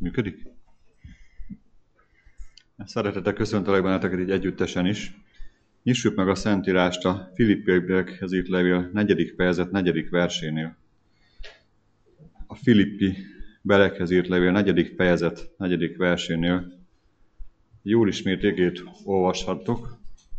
Működik? Szeretettel köszöntelek benneteket így együttesen is. Nyissuk meg a Szentírást a Filippiekhez írt levél 4. fejezet 4. versénél. A Filippi belekhez írt levél 4. fejezet 4. versénél jól ismert igét olvashattok.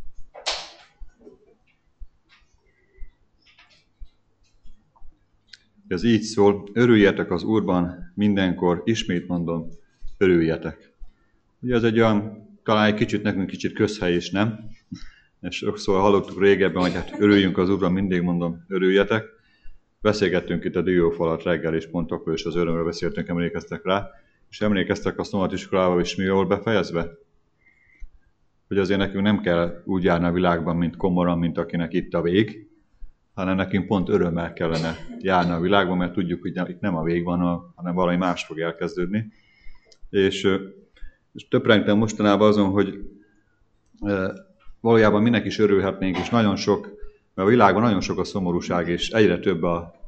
Ez így szól: örüljetek az Úrban mindenkor, ismét mondom, örüljetek. Ugye ez egy olyan, talán egy kicsit nekünk kicsit közhely is, nem? És sokszor hallottuk régebben, hogy hát örüljünk az Úrban, mindig mondom, örüljetek. Beszélgettünk itt a diófalat reggel, és pont akkor is az örömről beszéltünk, emlékeztek rá. És emlékeztek a szombatiskolával is mi jól befejezve? Hogy azért nekünk nem kell úgy járni a világban, mint komoran, mint akinek itt a vég, hanem nekünk pont örömmel kellene járni a világban, mert tudjuk, hogy itt nem a vég van, hanem valami más fog elkezdődni. És töprengtem mostanában azon, hogy valójában minek is örülhetnénk, és nagyon sok, mert a világban nagyon sok a szomorúság, és egyre több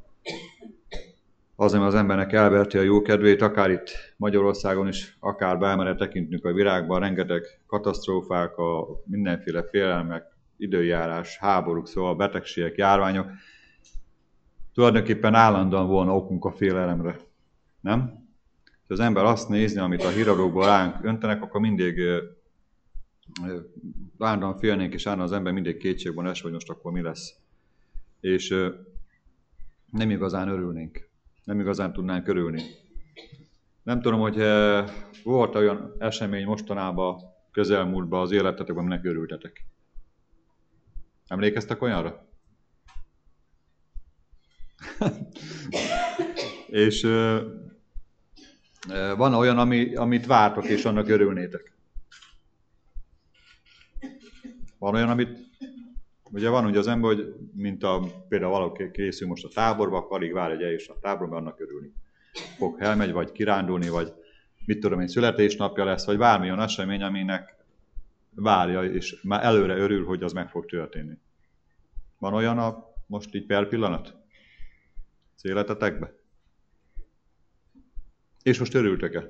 az, ami az embernek elverti a jókedvét, akár itt Magyarországon is, akár bármere tekintünk a világban, rengeteg katasztrófák, a mindenféle félelmek, időjárás, háborúk, szóval betegségek, járványok. Tulajdonképpen állandóan volna okunk a félelemre, nem? Ha az ember azt nézni, amit a híradókból ránk öntenek, akkor mindig állandóan félnénk, és állandóan az ember mindig kétségben es, hogy most akkor mi lesz. És nem igazán örülnénk. Nem igazán tudnánk örülni. Nem tudom, hogy volt olyan esemény mostanában, közelmúltban az életetekben, aminek örültetek. Emlékeztek olyanra? És van olyan, amit vártok, és annak örülnétek. Van olyan, amit... Ugye van ugye az ember, hogy például valaki készül most a táborba, akkor alig vár, hogy eljusson a táborba, annak örülni. Fog elmegy, vagy kirándulni, vagy mit tudom én, születésnapja lesz, vagy bármilyen esemény, aminek várja, és már előre örül, hogy az meg fog történni. Van olyan most így per pillanat az életetekben? És most örültek-e?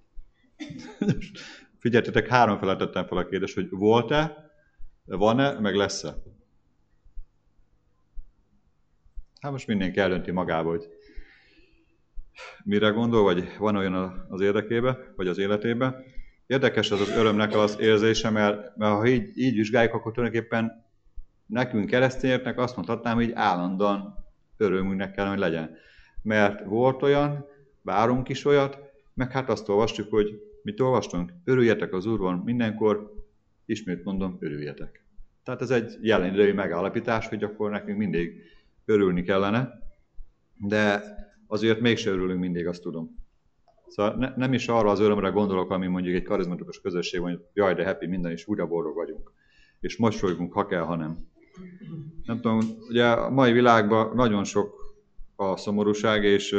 Figyeljetek, 3 felé tettem fel a kérdést, hogy volt-e, van-e, meg lesz-e? Hát most mindenki eldönti magába, hogy mire gondol, vagy van olyan az érdekébe, vagy az életébe. Érdekes az örömnek az érzése, mert ha így vizsgáljuk, akkor tulajdonképpen nekünk keresztényeknek azt mondhatnám, hogy állandóan örömünknek kell, hogy legyen. Mert volt olyan, várunk is olyat, meg hát azt olvastuk, hogy mit olvastunk? Örüljetek az Úrban mindenkor, ismét mondom, örüljetek. Tehát ez egy jelen idejű megállapítás, hogy akkor nekünk mindig örülni kellene, de azért mégsem örülünk mindig, azt tudom. Szóval nem is arra az örömre gondolok, ami mondjuk egy karizmatikus közösség, hogy jaj, de happy, minden is újra boldog vagyunk. És mosolygunk, ha kell, ha nem. Nem tudom, ugye a mai világban nagyon sok a szomorúság, és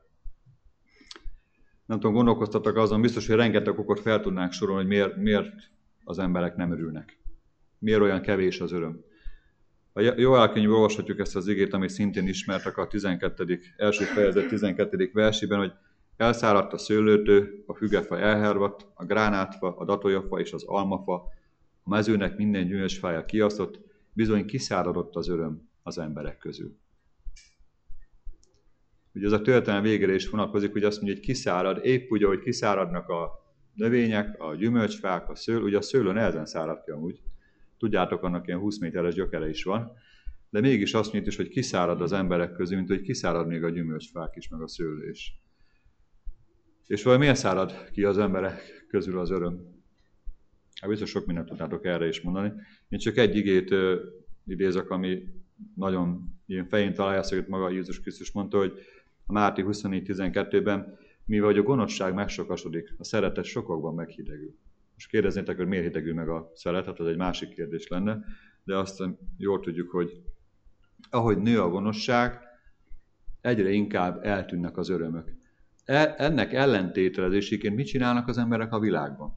nem tudom, gondolkoztatok azon, biztos, hogy rengeteg okot fel tudnánk sorolni, hogy miért az emberek nem örülnek. Miért olyan kevés az öröm. A Joel könyvből olvashatjuk ezt az igét, amit szintén ismertek a 1. fejezet 12. versében, hogy elszáradt a szőlőtő, a fügefa elhervadt, a gránátfa, a datolyafa és az almafa, a mezőnek minden gyümölcsfája kiasztott, bizony kiszáradott az öröm az emberek közül. Ugye ez a történelem végére is vonatkozik, hogy azt mondja, hogy kiszárad, épp úgy, ahogy kiszáradnak a növények, a gyümölcsfák, a szőlő, ugye a szőlő nehezen szárad ki amúgy. Tudjátok, annak ilyen 20 méteres gyökere is van, de mégis azt mondja is, hogy kiszárad az emberek közül, mint hogy kiszárad még a gyümölcsfák is, meg a szőlő is. És valahogy miért szárad ki az emberek közül az öröm? Hát biztos sok mindent tudnátok erre is mondani. Én csak egy igét idézek, ami nagyon ilyen fején találja, hogy maga Jézus Krisztus mondta, hogy a Máté 24.12-ben, mivel a gonoszság megsokasodik, a szeretet sokakban meghidegül. Most kérdeznétek, hogy miért hidegül meg a szeretet, az egy másik kérdés lenne, de azt jól tudjuk, hogy ahogy nő a gonoszság, egyre inkább eltűnnek az örömök. Ennek ellentételezéséként mit csinálnak az emberek a világban?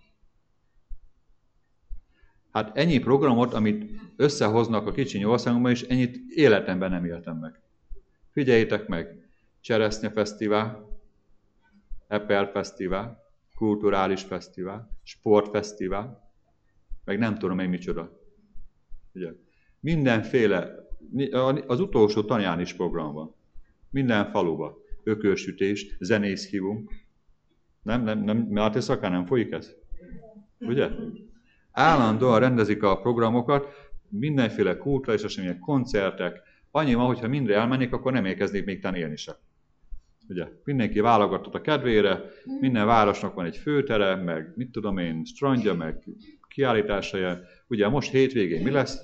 Hát ennyi programot, amit összehoznak a kicsiny országunkban, és ennyit életemben nem éltem meg. Figyeljétek meg, Cseresznyefesztivál, Eper Fesztivál, kulturális fesztivál, sportfesztivál, meg nem tudom én micsoda. Ugye? Mindenféle, az utolsó tanyán is program van. Minden faluban. Ökölsütés, zenész hívunk. Nem, mert éjszakán nem folyik ez? Ugye? Állandóan rendezik a programokat, mindenféle kulturális események, koncertek. Annyi van, hogyha mindre elmennék, akkor nem érkeznék még talán élni sem. Ugye? Mindenki válogatott a kedvére, minden városnak van egy főtere, meg mit tudom én, strandja, meg kiállításhelye. Ugye most hétvégén mi lesz?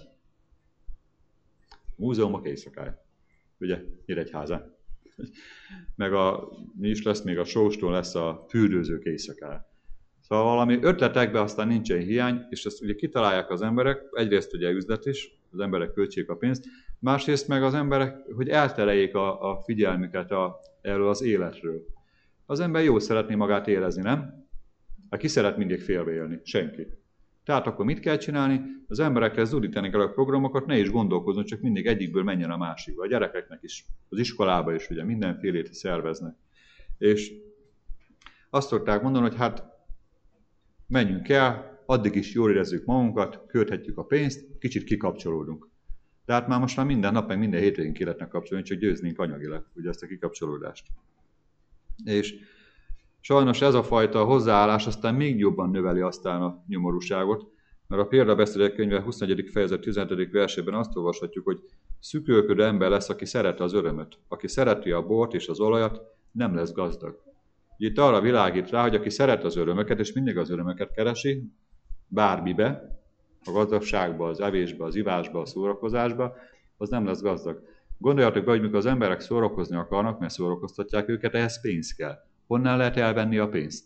Múzeumok éjszakája. Ugye? Nyíregyházán. Meg mi is lesz, még a sóstól lesz a fürdőzők éjszakája. Szóval valami ötletekben aztán nincsen hiány, és ezt ugye kitalálják az emberek, egyrészt ugye üzlet is, az emberek költsék a pénzt, másrészt meg az emberek, hogy eltereljék a figyelmüket erről az életről. Az ember jól szeretné magát érezni, nem? Hát ki szeret mindig félbe élni? Senki. Tehát akkor mit kell csinálni? Az emberekkel zúdítani kell a programokat, ne is gondolkozzon, csak mindig egyikből menjen a másikba. A gyerekeknek is, az iskolába is ugye mindenfélét szerveznek. És azt szokták mondani, hogy hát menjünk el, addig is jól érezzük magunkat, költhetjük a pénzt, kicsit kikapcsolódunk. Tehát már most minden nap, meg minden hétvégén ki lehetne kapcsolni, csak győznénk anyagilag ugye ezt a kikapcsolódást. És sajnos ez a fajta hozzáállás aztán még jobban növeli aztán a nyomorúságot, mert a Példabeszédek könyve 24. fejezet 15. versében azt olvashatjuk, hogy szükölködő ember lesz, aki szereti az örömöt. Aki szereti a bort és az olajat, nem lesz gazdag. Itt arra világít rá, hogy aki szeret az örömöket, és mindig az örömöket keresi, bármibe, a gazdagságba, az evésbe, az ivásba, a szórakozásba, az nem lesz gazdag. Gondoljatok be, hogy mikor az emberek szórakozni akarnak, mert szórakoztatják őket, ehhez pénz kell. Honnan lehet elvenni a pénzt?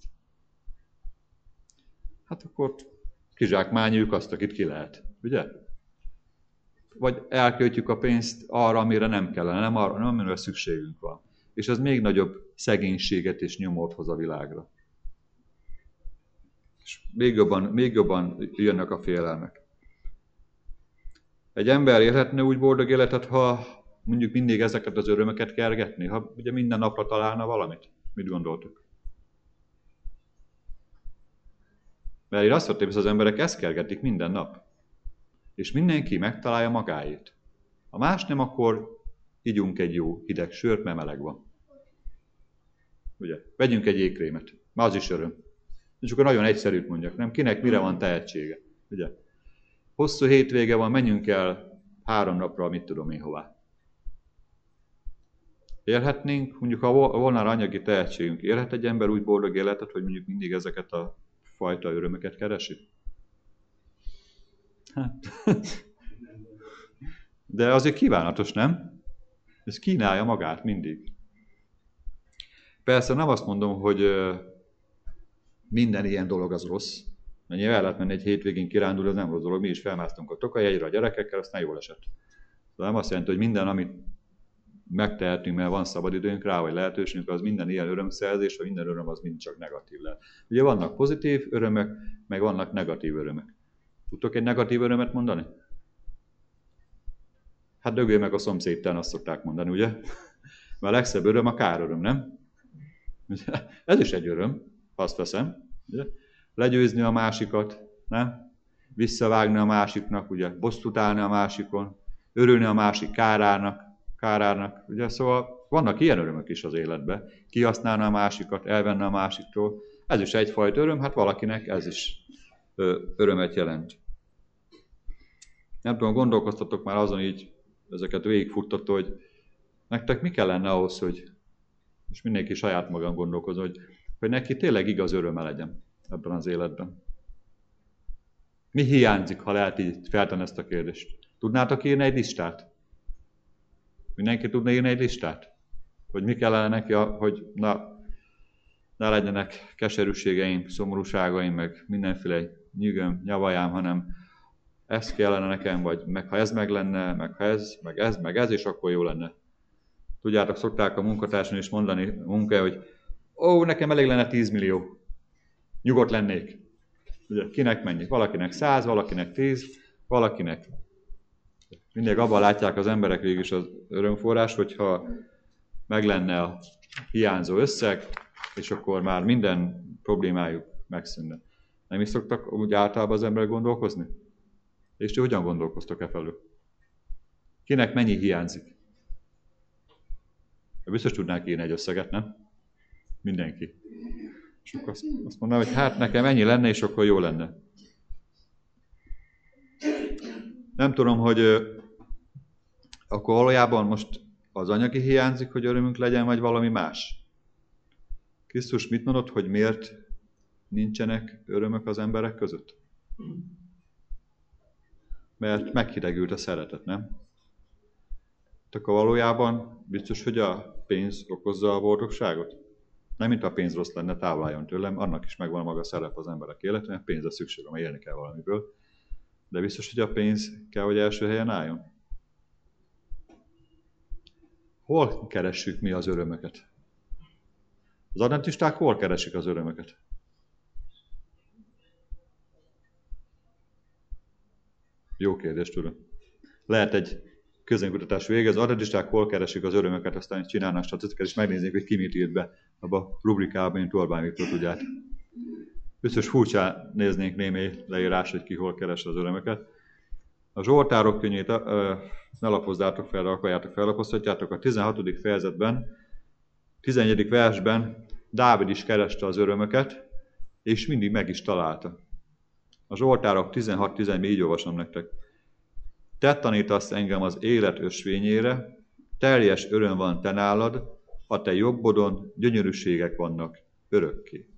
Hát akkor kizsákmányoljuk azt, akit ki lehet, ugye? Vagy elköltjük a pénzt arra, amire nem kellene, nem arra, nem amire szükségünk van. És ez még nagyobb szegénységet és nyomort hoz a világra. És még jobban jönnek a félelmek. Egy ember élhetne úgy boldog életet, ha mondjuk mindig ezeket az örömöket kergetni, ha ugye minden napra találna valamit. Mit gondoltok? Mert én azt mondtam, hogy az emberek ezt kergetik minden nap. És mindenki megtalálja magáét. Ha más nem, akkor igyunk egy jó hideg sört, mert meleg van. Ugye? Vegyünk egy jégkrémet. Már az is öröm. És akkor nagyon egyszerűt mondjak, nem? Kinek mire van tehetsége. Ugye? Hosszú hétvége van, menjünk el 3 napra, mit tudom én hová. Élhetnénk, mondjuk ha volna anyagi tehetségünk, élhet egy ember úgy boldog életet, hogy mondjuk mindig ezeket a fajta örömöket keresi? Hát. De azért kívánatos, nem? Ez kínálja magát mindig. Persze nem azt mondom, hogy minden ilyen dolog az rossz. Mert nyilván el lehet menni egy hétvégén kirándulni, az nem rossz dolog. Mi is felmásztunk a Tokajhegyre a gyerekekkel, aztán jól esett. De nem azt jelenti, hogy minden, amit megtehetünk, mert van szabadidőnk rá, vagy lehetőségünk, az minden ilyen örömszerzés, vagy minden öröm az mind csak negatív lehet. Ugye vannak pozitív örömök, meg vannak negatív örömök. Tudtok egy negatív örömet mondani? Hát dögölj meg a szomszédtán, azt szokták mondani, ugye? Mert a legszebb öröm a káröröm, nem? Ez is egy öröm, azt veszem. Ugye? Legyőzni a másikat, nem? Visszavágni a másiknak, ugye? Bosszút állni a másikon, örülni a másik kárárnak, ugye? Szóval vannak ilyen örömök is az életben. Kihasználni a másikat, elvenni a másiktól. Ez is egyfajta öröm, hát valakinek ez is örömet jelent. Nem tudom, gondolkoztatok már azon így, ezeket végigfuttatok, hogy nektek mi kellene ahhoz, hogy, és mindenki saját magam gondolkozom, hogy neki tényleg igaz öröme legyen ebben az életben. Mi hiányzik, ha lehet így feltenni ezt a kérdést? Tudnátok írni egy listát? Mindenki tudna írni egy listát? Hogy mi kellene neki, hogy ne legyenek keserűségeim, szomorúságaim, meg mindenféle nyűgöm, nyavajám, hanem ez kellene nekem, vagy meg ha ez meg lenne, meg ez, és akkor jó lenne. Tudjátok, szokták a munkatársan is mondani munkája, hogy nekem elég lenne 10 millió. Nyugodt lennék. Ugye, kinek mennyi? Valakinek 100, valakinek 10, valakinek. Mindig abban látják az emberek végül is az örömforrás, hogyha meg lenne a hiányzó összeg, és akkor már minden problémájuk megszűnne. Nem is szoktak úgy általában az emberek gondolkozni? És ti hogyan gondolkoztok e felől? Kinek mennyi hiányzik? Biztos tudnánk írni egy összeget, nem? Mindenki. És akkor azt mondanám, hogy hát nekem ennyi lenne, és akkor jó lenne. Nem tudom, hogy akkor valójában most az anyagi hiányzik, hogy örömünk legyen, vagy valami más. Krisztus mit mondott, hogy miért nincsenek örömök az emberek között? Mert meghidegült a szeretet, nem? Akkor valójában biztos, hogy a pénz okozza a boldogságot? Nem, mint a pénz rossz lenne, távol álljon tőlem, annak is megvan maga szerep az emberek életében, pénzre szükségem, mert élni kell valamiből. De biztos, hogy a pénz kell, hogy első helyen álljon? Hol keressük mi az örömöket? Az adventisták hol keresik az örömöket? Jó kérdés, tudom. Lehet egy közönkutatás vége, az adventisták hol keresik az örömöket, aztán csinálnak statisztikát, és megnézzék, hogy ki mit írt be abba a rubrikában, mint Orbán Viktor, tudják. Biztos furcsán néznénk némi leírás, hogy ki hol keres az örömöket. A Zsoltárok könyvét ne lapozzátok fel, de akarjátok fellapozhatjátok. A 16. fejezetben, 11. versben Dávid is kereste az örömöket, és mindig meg is találta. A Zsoltárok 16-14, így olvasom nektek. Te tanítasz engem az élet ösvényére, teljes öröm van te nálad, a te jobbodon gyönyörűségek vannak örökké.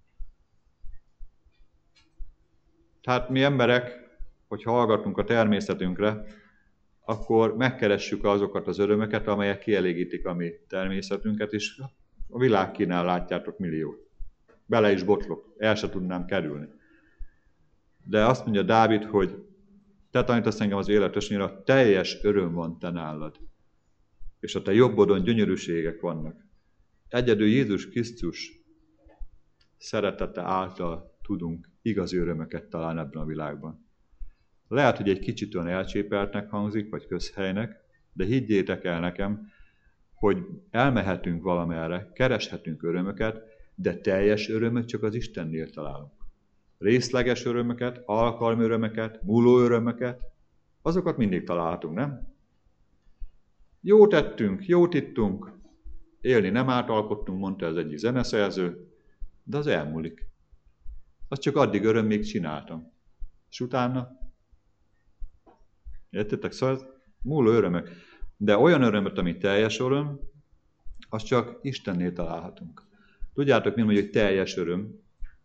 Tehát mi emberek, hogy hallgatunk a természetünkre, akkor megkeressük azokat az örömöket, amelyek kielégítik a mi természetünket, és a világ kínál látjátok milliót. Bele is botlok, el se tudnám kerülni. De azt mondja Dávid, hogy te tanítasz engem az élet ösvényére, teljes öröm van te nálad, és a te jobbodon gyönyörűségek vannak. Egyedül Jézus Krisztus szeretete által tudunk igazi örömöket találni ebben a világban. Lehet, hogy egy kicsit olyan elcsépeltnek hangzik, vagy közhelynek, de higgyétek el nekem, hogy elmehetünk valamerre, kereshetünk örömöket, de teljes örömöt csak az Istennél találunk. Részleges örömöket, alkalmi örömöket, múló örömöket, azokat mindig találhatunk, nem? Jót tettünk, jót ittunk, élni nem átalkottunk, mondta ez egyik zeneszerző, de az elmúlik. Az csak addig öröm, még csináltam. És utána, értitek? Szóval múló örömök. De olyan örömöt, ami teljes öröm, az csak Istennél találhatunk. Tudjátok, mi mondja, hogy teljes öröm?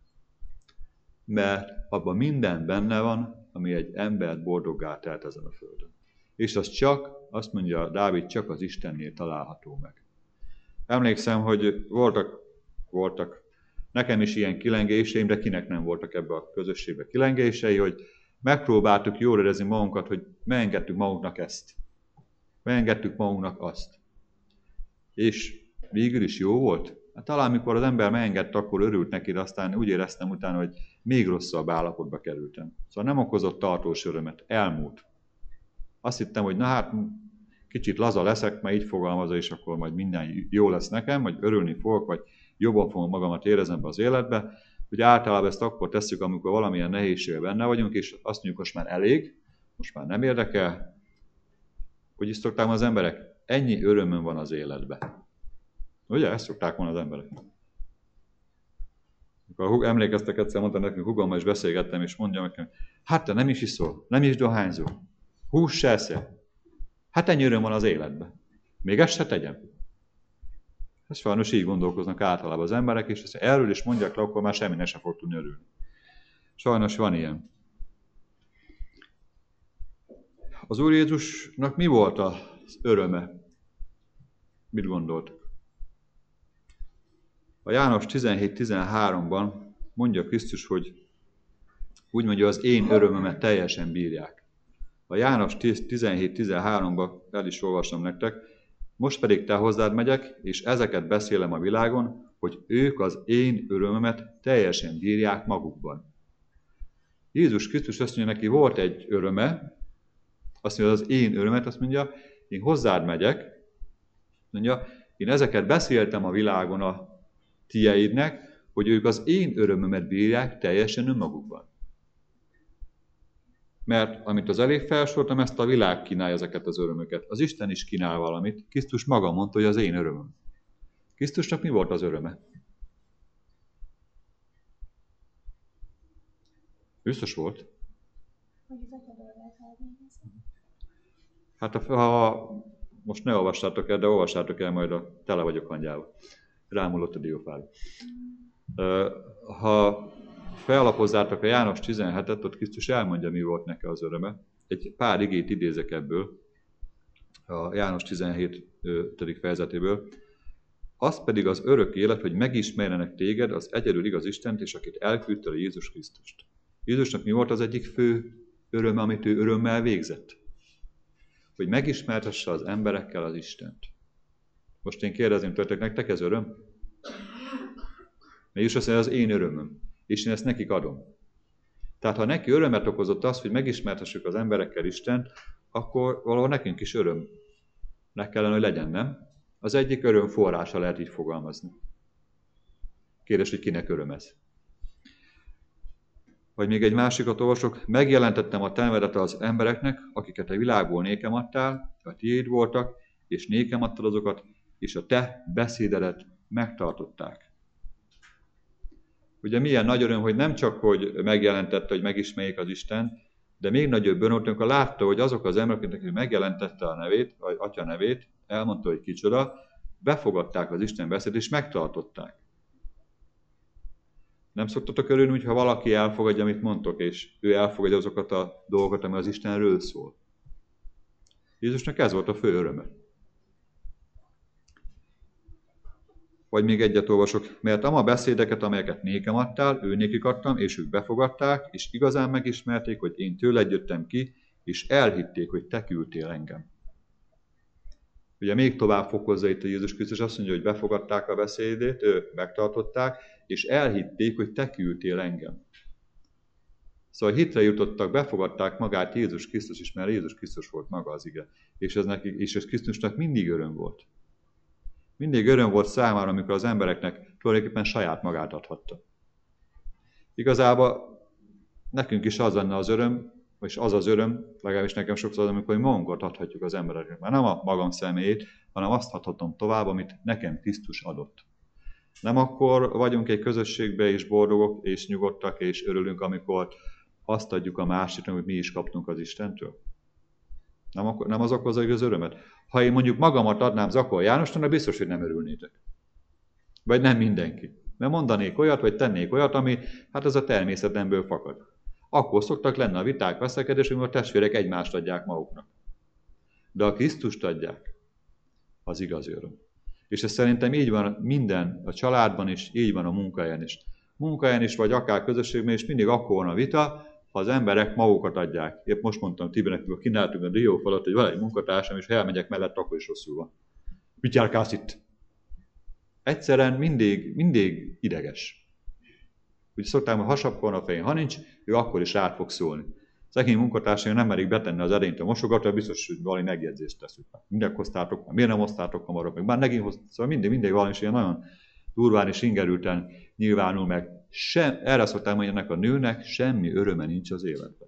Mert abban minden benne van, ami egy embert boldoggá telt ezen a földön. És az csak, azt mondja Dávid, csak az Istennél található meg. Emlékszem, hogy voltak nekem is ilyen kilengéseim, de kinek nem voltak ebbe a közösségbe kilengései, hogy megpróbáltuk jól érezni magunkat, hogy megengedtük magunknak ezt. Megengedtük magunknak azt. És végül is jó volt. Hát talán mikor az ember megengedte, akkor örült neki, de aztán úgy éreztem utána, hogy még rosszabb állapotba kerültem. Szóval nem okozott tartós örömet, elmúlt. Azt hittem, hogy na hát kicsit laza leszek, mert így fogalmazza, és akkor majd minden jó lesz nekem, vagy örülni fogok, vagy jobban fogom magamat érezni be az életbe. Ugye általában ezt akkor tesszük, amikor valamilyen nehézségben benne vagyunk, és azt mondjuk, most már elég, most már nem érdekel. Hogy is szokták az emberek? Ennyi örömön van az életben. Ugye? Ezt szokták volna az emberek. Amikor emlékeztek, egyszer mondta nekünk, húgommal is beszélgettem, és mondja nekem, hát te nem is iszol, nem is dohányzol, hús se eszel. Hát ennyi öröm van az életben. Még ezt se tegyem. Ez sajnos így gondolkoznak általában az emberek, és ezt erről is mondják le, akkor már semmi se fog tudni örülni. Sajnos van ilyen. Az Úr Jézusnak mi volt az öröme? Mit gondoltak? A János 17-13-ban mondja Krisztus, hogy úgy mondja, az én örömömet teljesen bírják. A János 17-13-ban el is olvasom nektek, most pedig te hozzád megyek, és ezeket beszélem a világon, hogy ők az én örömömet teljesen bírják magukban. Jézus Krisztus azt mondja, neki volt egy öröme, azt mondja, az én örömet, azt mondja, én hozzád megyek, mondja, én ezeket beszéltem a világon a tieidnek, hogy ők az én örömömet bírják teljesen önmagukban. Mert amit az elég felsoroltam, ezt a világ kínálja ezeket az örömöket. Az Isten is kínál valamit. Krisztus maga mondta, hogy az én örömöm. Krisztusnak mi volt az öröme? Biztos volt. Hát ha most ne olvassátok el, de olvassátok el majd a Tele vagyok hangyával. Rámulott a diófára. Ha fellapozzátok a János 17-et, ott Krisztus elmondja, mi volt neki az öröme. Egy pár igét idézek ebből, a János 17. fejezetéből. Az pedig az örök élet, hogy megismerjenek téged, az egyedül igaz Istent, és akit elküldtél, a Jézus Krisztust. Jézusnak mi volt az egyik fő öröme, amit ő örömmel végzett? Hogy megismertesse az emberekkel az Istent. Most én kérdezném tőletek, nektek ez öröm? Mert Jézus azt mondja, az én örömöm, és én ezt nekik adom. Tehát ha neki örömet okozott az, hogy megismertessük az emberekkel Istent, akkor valahol nekünk is örömnek kellene, hogy legyen, nem? Az egyik öröm forrása, lehet így fogalmazni. Kérdés, hogy kinek öröm ez? Vagy még egy másikat olvasok, megjelentettem a te nevedet az embereknek, akiket a világból nékem adtál, a tiéd voltak, és nékem adtad azokat, és a te beszédedet megtartották. Ugye milyen nagy öröm, hogy nem csak, hogy megjelentette, hogy megismerjék az Isten, de még nagyobb öröm, amikor látta, hogy azok az emberek, akik megjelentette a nevét, vagy Atya nevét, elmondta, hogy kicsoda, befogadták az Isten beszédet, és megtartották. Nem szoktatok örülni, hogyha valaki elfogadja, amit mondtok, és ő elfogadja azokat a dolgokat, ami az Istenről szól. Jézusnak ez volt a fő öröme. Vagy még egyet olvasok, mert ama beszédeket, amelyeket nékem adtál, ő nékik adtam, és ők befogadták, és igazán megismerték, hogy én tőled jöttem ki, és elhitték, hogy te küldtél engem. Ugye még tovább fokozza itt a Jézus Krisztus, azt mondja, hogy befogadták a beszédét, megtartották, és elhitték, hogy te küldtél engem. Szóval hitre jutottak, befogadták magát Jézus Krisztus is, mert Jézus Krisztus volt maga az ige. És ez Krisztusnak mindig öröm volt. Mindig öröm volt számára, amikor az embereknek tulajdonképpen saját magát adhatta. Igazából nekünk is az lenne az öröm, és az az öröm, legalábbis nekem sokszor az, amikor magunkat adhatjuk az embereknek. Már nem a magam személyét, hanem azt adhatom tovább, amit nekem Krisztus adott. Nem akkor vagyunk egy közösségbe, és boldogok, és nyugodtak, és örülünk, amikor azt adjuk a másiknak, amit mi is kaptunk az Istentől? Nem az okozza az örömet? Ha én mondjuk magamat adnám Zakor Jánosnak, biztos, hogy nem örülnétek. Vagy nem mindenki. Mert mondanék olyat, vagy tennék olyat, ami hát az a természetemből fakad. Akkor szoktak lenni a viták, veszekedések, amikor a testvérek egymást adják maguknak. De a Krisztust adják, az igaz öröm. És ez szerintem így van minden, a családban is, így van a munkahelyen is. Munkahelyen is, vagy akár közösségben is mindig akkor van a vita, ha az emberek magukat adják. Épp most mondtam Tibinek, amikor kínáltunk a diófalat, hogy van egy munkatársam, és ha elmegyek mellett, akkor is rosszul van. Mit járkálsz itt? Egyszerűen mindig ideges. Úgy szoktam, hogy hasapkon a fején, ha nincs, ő akkor is rád fog szólni. Szegény munkatársai nem merik betenni az edényt a mosogatóra, biztos, hogy valami megjegyzést teszünk. Mindjárt hoztátok, miért nem hoztátok hamarabb, meg már megint hoztátok. Szóval mindig valami is ilyen nagyon durván és ingerülten nyilvánul meg. Erre szoktam, hogy ennek a nőnek semmi öröme nincs az életben.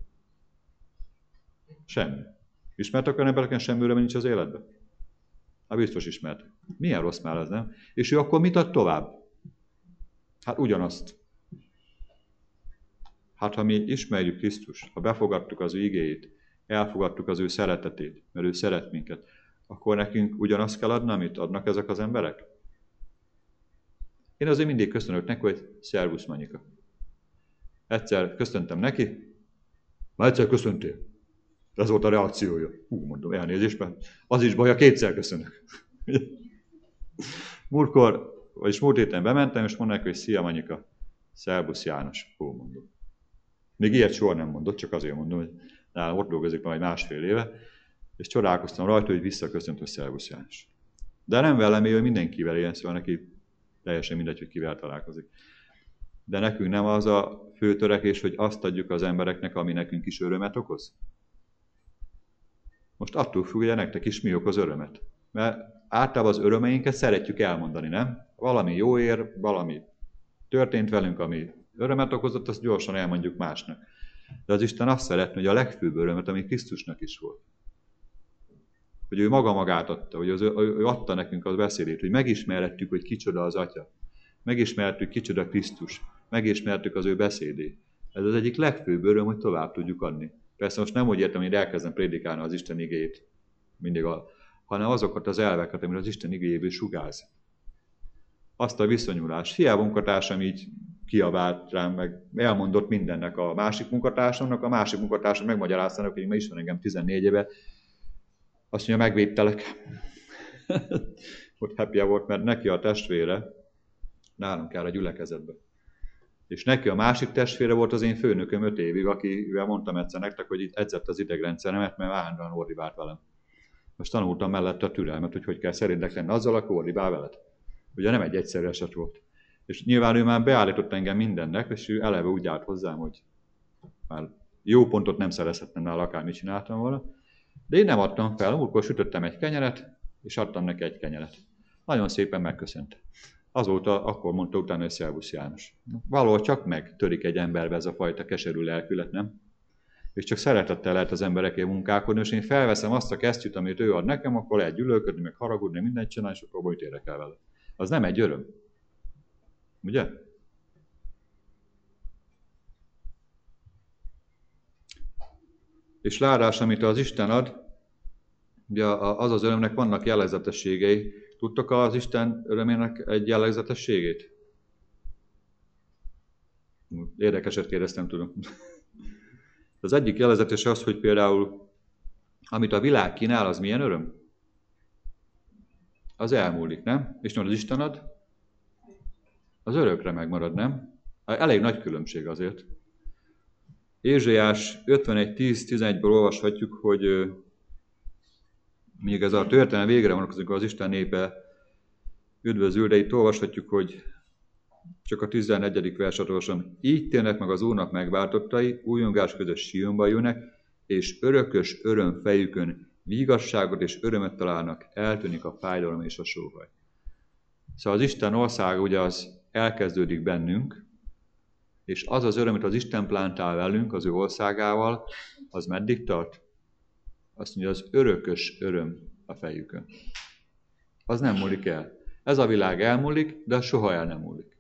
Semmi. Ismertek olyan embereken, semmi öröme nincs az életben? Hát biztos ismertek. Milyen rossz már ez, nem? És ő akkor mit ad tovább? Hát ugyanazt. Hát ha mi ismerjük Krisztust, ha befogadtuk az ő igéjét, elfogadtuk az ő szeretetét, mert ő szeret minket, akkor nekünk ugyanazt kell adni, amit adnak ezek az emberek? Én azért mindig köszönök neki, hogy szervusz, Manyika. Egyszer köszöntem neki, már egyszer köszöntél. Ez volt a reakciója. Mondom, elnézést, mert az is baj, ha kétszer köszönök. Múlt héten bementem, és mondták, hogy szia, Manyika, szervusz, János. Mondom. Még ilyet soha nem mondott, csak azért mondom, hogy nálam ott dolgozik majd másfél éve, és csodálkoztam rajta, hogy visszaköszönt, hogy szervusz, János. De nem velem él, mindenkivel ilyen, szóval neki teljesen mindegy, hogy kivel találkozik. De nekünk nem az a fő törekvés, hogy azt adjuk az embereknek, ami nekünk is örömet okoz? Most attól függ, hogy nektek is mi okoz örömet. Mert általában az örömeinket szeretjük elmondani, nem? Valami jó ér, valami történt velünk, ami örömet okozott, azt gyorsan elmondjuk másnak. De az Isten azt szeretné, hogy a legfőbb örömet, ami Krisztusnak is volt. Hogy ő maga magát adta, hogy ő adta nekünk az beszédét, hogy megismerhettük, hogy kicsoda az Atya. Megismerhettük, kicsoda Krisztus. Megismertük az ő beszédét. Ez az egyik legfőbb öröm, hogy tovább tudjuk adni. Persze most nem úgy értem, hogy elkezdem prédikálni az Isten igéjét, hanem azokat az elveket, amit az Isten igéjéből sugáz. Azt a viszonyulást. Hiába munkatársam így kiabált rám, meg elmondott mindennek a másik munkatársam megmagyaráztanak, hogy ma ismer engem 14 éve, azt mondja, megvédtelek. Hogy happy volt, mert neki a testvére nálunk jár a gyülekezetbe. És neki a másik testvére volt az én főnököm 5 évig, akivel mondtam egyszer nektek, hogy itt edzett az idegrendszeremet, mert állandóan ordibált velem. Most tanultam mellette a türelmet, hogy kell szerénynek lenni azzal, aki ordibál veled. Ugye nem egy egyszerű eset volt. És nyilván ő már beállított engem mindennek, és ő eleve úgy állt hozzám, hogy már jó pontot nem szerezhetnem nála, akármit csináltam volna. De én nem adtam fel, amikor sütöttem egy kenyeret, és adtam neki egy kenyeret. Nagyon szépen megköszönte. Azóta akkor mondta utána, hogy szervusz János. Valahol csak megtörik egy emberbe ez a fajta keserű lelkület, nem? És csak szeretettel lehet az emberekért munkálkodni, és én felveszem azt a kesztyűt, amit ő ad nekem, akkor lehet gyűlölködni, meg haragudni, mindent csinálni, és akkor mit érek el vele. Az nem egy öröm. Ugye? És lárás, amit az Isten ad, ugye az az örömnek vannak jellegzetességei. Tudtok az Isten örömének egy jellegzetességét? Érdekeset kérdeztem, tudom. Az egyik jellegzetes az, hogy például, amit a világ kínál, az milyen öröm? Az elmúlik, nem? És az Isten ad? Az örökre megmarad, nem? Elég nagy különbség azért. Ézsaiás 51.10-11-ből olvashatjuk, hogy még ez a történelem végre vonatkozik, az Isten népe üdvözül, de itt olvashatjuk, hogy csak a 11. verset olvasom. Így térnek meg az Úrnak megváltottai, újongás közös Sionba jönnek, és örökös öröm fejükön vigasságot és örömet találnak, eltűnik a fájdalom és a sóhaj. Szóval az Isten országa ugye az elkezdődik bennünk, és az az öröm, amit az Isten plántál velünk, az ő országával, az meddig tart? Azt mondja, az örökös öröm a fejükön. Az nem múlik el. Ez a világ elmúlik, de soha el nem múlik.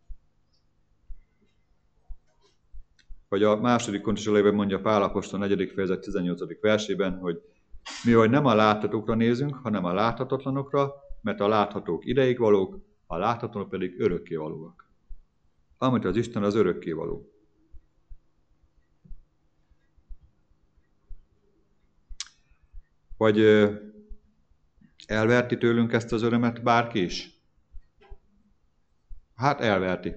Vagy a második kontésolében mondja Pál apostol 4. fejezet 18. versében, hogy mi hogy nem a láthatókra nézünk, hanem a láthatatlanokra, mert a láthatók ideig valók, a láthatatlanok pedig örökké valóak. Amit az Isten az örökké való. Vagy elverti tőlünk ezt az örömet bárki is? Hát elverti.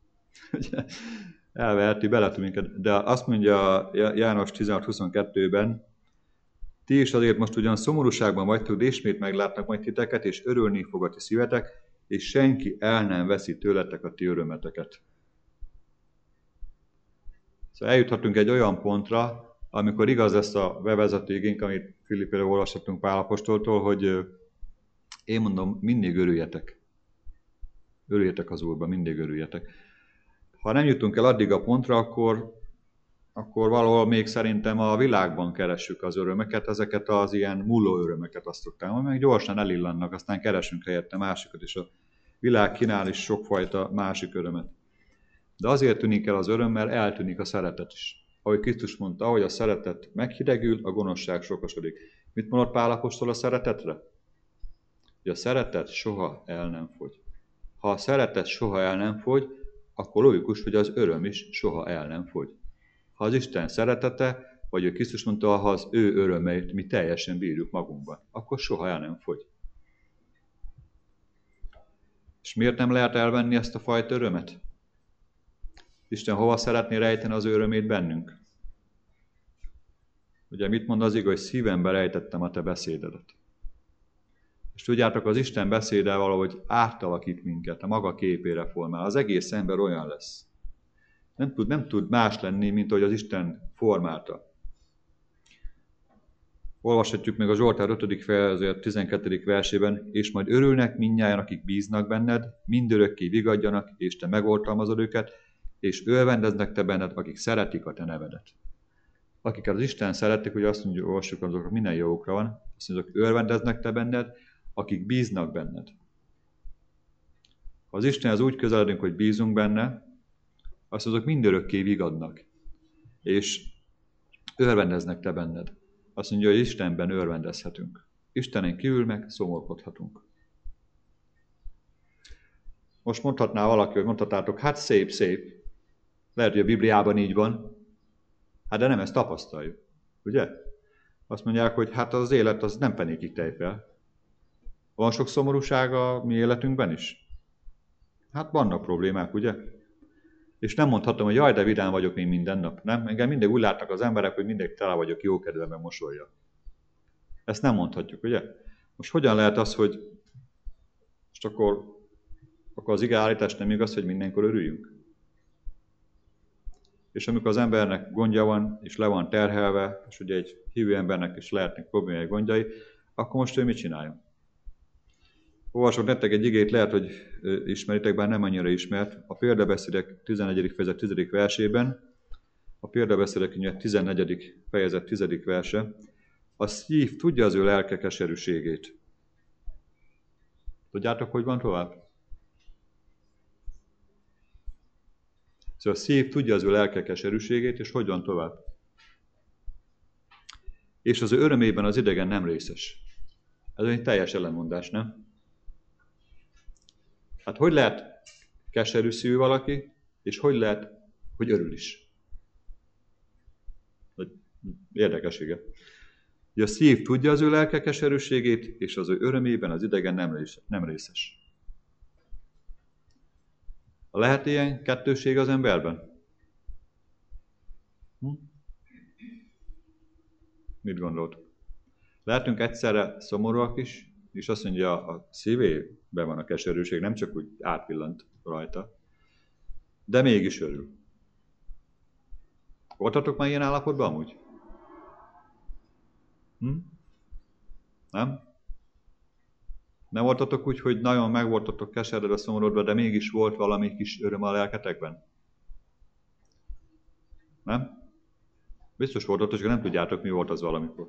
Elverti, beletű minket. De azt mondja János 16.22-ben, ti is azért most ugyan szomorúságban vagytok, de ismét meglátnak majd titeket, és örülni fog a ti szívetek, és senki el nem veszi tőletek a ti örömeteket. Szóval eljuthatunk egy olyan pontra, amikor igaz lesz a bevezető igénk, amit Filippére olvashatunk Pál apostoltól, hogy én mondom, mindig örüljetek. Örüljetek az Úrban, mindig örüljetek. Ha nem jutunk el addig a pontra, akkor valahol még szerintem a világban keressük az örömeket, ezeket az ilyen múló örömeket azt szoktam, meg gyorsan elillannak, aztán keresünk helyette másikat, és a világ kínál is sokfajta másik örömet. De azért tűnik el az öröm, mert eltűnik a szeretet is. Ahogy Krisztus mondta, ahogy a szeretet meghidegül, a gonoszság sokasodik. Mit mondott Pál apostol a szeretetre? Hogy a szeretet soha el nem fogy. Ha a szeretet soha el nem fogy, akkor logikus, hogy az öröm is soha el nem fogy. Ha az Isten szeretete, vagy ő Krisztus mondta, ha az ő örömeit mi teljesen bírjuk magunkban, akkor soha el nem fogy. És miért nem lehet elvenni ezt a fajta örömet? Isten hova szeretné rejteni az örömét bennünk? Ugye mit mond az igaz, hogy szívembe rejtettem a te beszédedet. És tudjátok, az Isten beszéde valahogy átalakít minket, a maga képére formál. Az egész ember olyan lesz. Nem tud más lenni, mint ahogy az Isten formálta. Olvashatjuk meg a Zsoltár 5. fejezet 12. versében, és majd örülnek mindnyájan, akik bíznak benned, mindörökké vigadjanak, és te megoltalmazod őket, és örvendeznek te benned, akik szeretik a te nevedet. Akiket az Isten szeretik, hogy azt mondjuk, olvassuk, azokra minden jókra van, azt mondjuk, örvendeznek te benned, akik bíznak benned. Ha az Istenhez úgy közeledünk, hogy bízunk benne, azt azok mindörökké vigadnak, és örvendeznek te benned. Azt mondja, hogy Istenben örvendezhetünk. Istenen kívül meg szomorkodhatunk. Most mondhatná valaki, hogy mondhatátok, hát szép. Lehet, hogy a Bibliában így van, hát de nem ezt tapasztaljuk. Ugye? Azt mondják, hogy hát az élet az nem penékig tejfel. Van sok szomorúság a mi életünkben is? Hát vannak problémák, ugye? És nem mondhatom, hogy jaj, de vidám vagyok én minden nap. Nem? Engem mindig úgy látnak az emberek, hogy mindig tele vagyok jókedvemben, mosolya. Ezt nem mondhatjuk, ugye? Most hogyan lehet az, hogy most akkor az ige állítás nem igaz, hogy mindenkor örüljünk? És amikor az embernek gondja van, és le van terhelve, és ugye egy hívő embernek is lehetnek problémái, gondjai, akkor most ő mit csináljon? Olvasok nektek egy igét, lehet, hogy ismeritek, bár nem annyira ismert. A Példabeszédek 11. fejezet 10. versében, a Példabeszédek könyve 14. fejezet 10. verse, a szív tudja az ő lelke keserűségét. Tudjátok, hogy van tovább? Szóval a szív tudja az ő lelke keserűségét, és hogy van tovább? És az ő örömében az idegen nem részes. Ez egy teljes ellenmondás, nem? Hát hogy lehet keserű szívű valaki, és hogy lehet, hogy örül is? Érdekessége. A szív tudja az ő lelke keserűségét, és az ő örömében az idegen nem részes. Lehet ilyen kettőség az emberben? Mit gondoltok? Lehetünk egyszerre szomorúak is, és azt mondja, a szívében van a keserűség, nem csak úgy átpillant rajta, de mégis örül. Voltatok már ilyen állapotban amúgy? Nem? Nem voltatok úgy, hogy nagyon meg voltatok keseredve, szomorodva, de mégis volt valami kis öröm a lelketekben? Nem? Biztos voltatok, hogy nem tudjátok, mi volt az valamikor.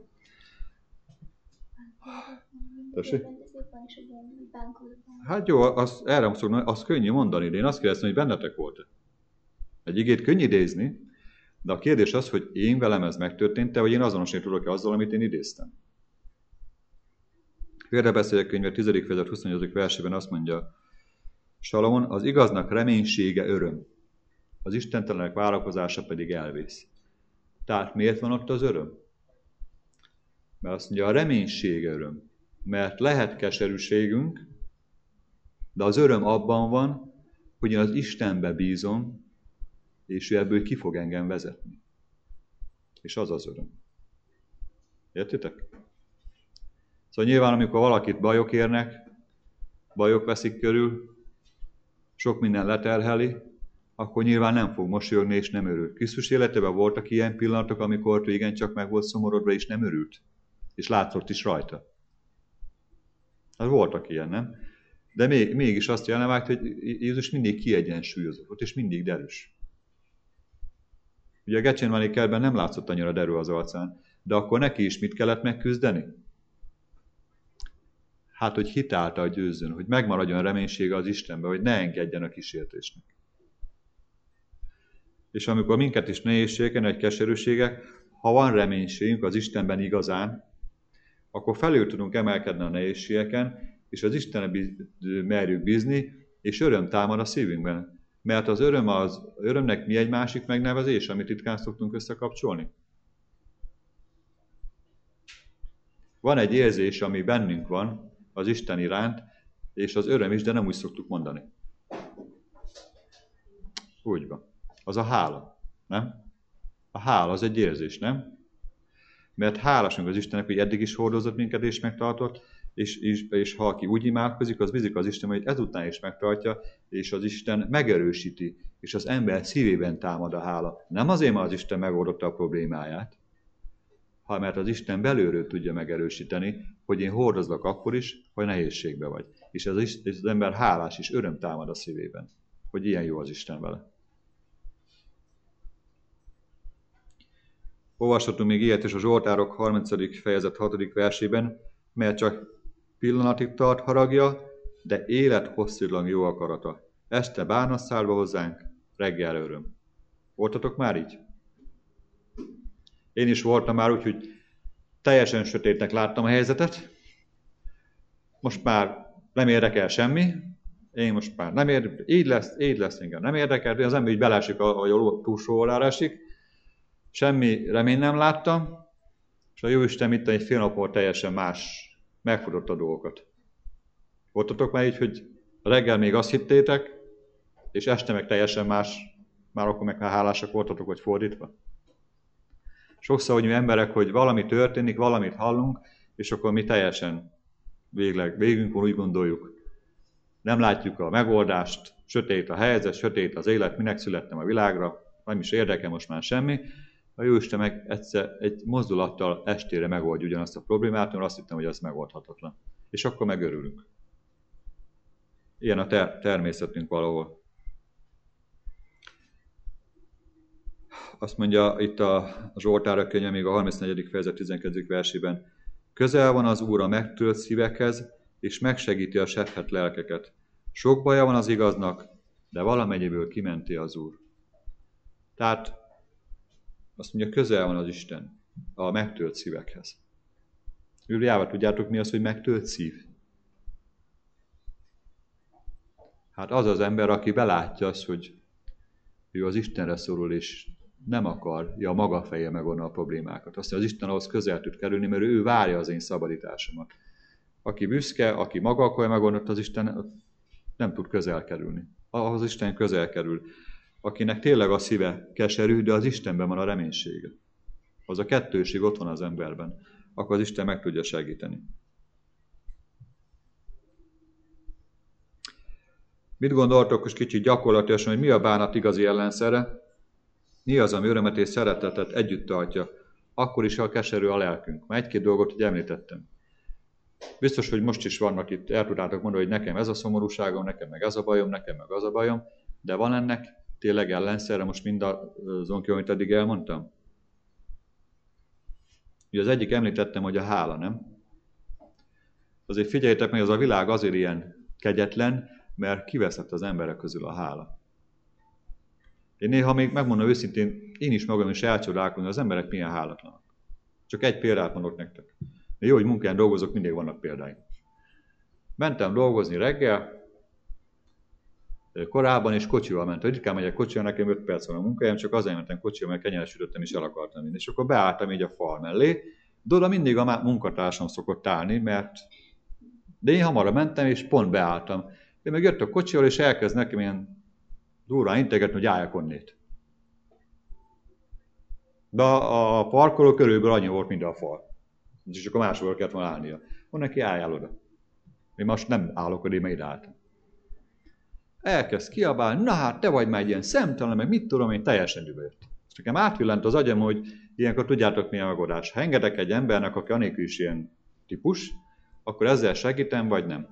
Tessék? Hát jó, erre az könnyű mondani, de én azt kérdeztem, hogy bennetek volt-e. Egy igét könnyű idézni, de a kérdés az, hogy én velem ez megtörtént-e, vagy én azonosítani tudok-e azzal, amit én idéztem. Példabeszédek könyve 10. fejezet 28. versében azt mondja Salamon, az igaznak reménysége öröm, az istentelenek várakozása pedig elvész. Tehát miért van ott az öröm? Mert azt mondja, a reménysége öröm. Mert lehet keserűségünk, de az öröm abban van, hogy én az Istenbe bízom, és ő ebből ki fog engem vezetni. És az az öröm. Értitek? Szóval nyilván, amikor valakit bajok érnek, bajok veszik körül, sok minden leterheli, akkor nyilván nem fog mosolyogni és nem örül. Krisztus életében voltak ilyen pillanatok, amikor igencsak meg volt szomorodva és nem örült. És látszott is rajta. Hát voltak ilyen, nem? De mégis azt jelenti, hogy Jézus mindig kiegyensúlyozott, és mindig derűs. Ugye a Gecsémani kertben nem látszott annyira derű az arcán, de akkor neki is mit kellett megküzdeni? Hát, hogy hitáltal győzzön, hogy megmaradjon reménysége az Istenbe, hogy ne engedjen a kísértésnek. És amikor minket is nehézségek, nagy keserűségek, ha van reménységünk az Istenben igazán, akkor felül tudunk emelkedni a nehézségeken, és az Istenbe merjük bízni, és öröm támad a szívünkben. Mert az örömnek mi egy másik megnevezés, amit ritkán szoktunk összekapcsolni? Van egy érzés, ami bennünk van az Isten iránt, és az öröm is, de nem úgy szoktuk mondani. Úgy van. Az a hála, nem? A hála az egy érzés, nem? Mert hálásunk az Istennek, hogy eddig is hordozott minket és megtartott, és ha aki úgy imádkozik, az bízik az Isten, hogy ezután is megtartja, és az Isten megerősíti, és az ember szívében támad a hála. Nem azért, mert az Isten megoldotta a problémáját, mert az Isten belülről tudja megerősíteni, hogy én hordozlak akkor is, ha nehézségbe vagy. És az ember hálás és öröm támad a szívében, hogy ilyen jó az Isten vele. Olvashatunk még ilyet is a Zsoltárok 30. fejezet 6. versében, mert csak pillanatig tart haragja, de élet hosszúlang jó akarata. Este bánat hozzánk, reggel öröm. Voltatok már így? Én is voltam már úgy, hogy teljesen sötétnek láttam a helyzetet. Most már nem érdekel semmi. Én most már nem érdekel, így lesz engem. Nem érdekel, az ember így belesik, ahogy a túlsó oldalára esik. Semmi remény nem láttam, és a Jóisten itt egy fél napon teljesen más, megfutott a dolgokat. Voltatok már így, hogy reggel még azt hittétek, és este meg teljesen más, már akkor meg már hálásak voltatok, hogy fordítva? Sokszor, hogy mi emberek, hogy valami történik, valamit hallunk, és akkor mi teljesen végünkön úgy gondoljuk. Nem látjuk a megoldást, sötét a helyzet, sötét az élet, minek születtem a világra, nem is érdekel most már semmi. A Jóisten meg egyszer egy mozdulattal estére megoldja ugyanazt a problémát, mert azt hittem, hogy az megoldhatatlan. És akkor megörülünk. Ilyen a természetünk valahol. Azt mondja itt a Zsoltárok könyve, még a 34. fejezet 12. versében. Közel van az Úr a megtölt szívekhez, és megsegíti a sebhet lelkeket. Sok baja van az igaznak, de valamennyiből kimenti az Úr. Tehát azt mondja, közel van az Isten a megtölt szívekhez. Ürjába tudjátok, mi az, hogy megtölt szív? Hát az az ember, aki belátja azt, hogy ő az Istenre szorul, és nem akarja maga feje megoldani a problémákat. Azt mondja, az Isten ahhoz közel tud kerülni, mert ő várja az én szabadításomat. Aki büszke, aki maga akarja megoldani, az Isten nem tud közel kerülni. Ahhoz Isten közel kerül. Akinek tényleg a szíve keserű, de az Istenben van a reménysége. Az a kettőség ott van az emberben. Akkor az Isten meg tudja segíteni. Mit gondoltok, hogy kicsit gyakorlatilag, hogy mi a bánat igazi ellenszere? Mi az, ami örömet és szeretetet együtt tartja, akkor is, ha keserű a lelkünk? Már egy-két dolgot így említettem. Biztos, hogy most is vannak itt, el tudnátok mondani, hogy nekem ez a szomorúságom, nekem meg ez a bajom, nekem meg az a bajom, de van ennek tényleg ellenszere most mindazon ki, amit eddig elmondtam? Ugye az egyik említettem, hogy a hála, nem? Azért figyeljétek meg, az a világ azért ilyen kegyetlen, mert kiveszett az emberek közül a hála. Én néha még megmondom őszintén, én is magam is elcsodálkozom, hogy az emberek milyen hálatlanak. Csak egy példát mondok nektek. Jó, hogy munkán dolgozok, mindig vannak példáim. Mentem dolgozni reggel, korábban is kocsival mentem. Ritkán megyek kocsival, nekem 5 perc van a munkájám, csak azért mentem kocsival, mert kenyeret sütöttem és el akartam vinni. És akkor beálltam így a fal mellé, de oda mindig a munkatársam szokott állni, de én hamarabb mentem, és pont beálltam. Én meg jött a kocsival, és elkezd nekem ilyen durván integetni, hogy álljak onnét. De a parkoló körülbelül annyi volt, mint a fal. És akkor máshol kellett volna állnia. Mondom neki, álljál oda. Én most nem állok oda, mert ide álltam. Elkezd kiabálni, na hát te vagy már egy ilyen szemtelen, meg mit tudom, én teljesen dübölt. És nekem átvillent az agyam, hogy ilyenkor tudjátok milyen megoldás. Ha engedek egy embernek, aki anélkül is ilyen típus, akkor ezzel segítem, vagy nem.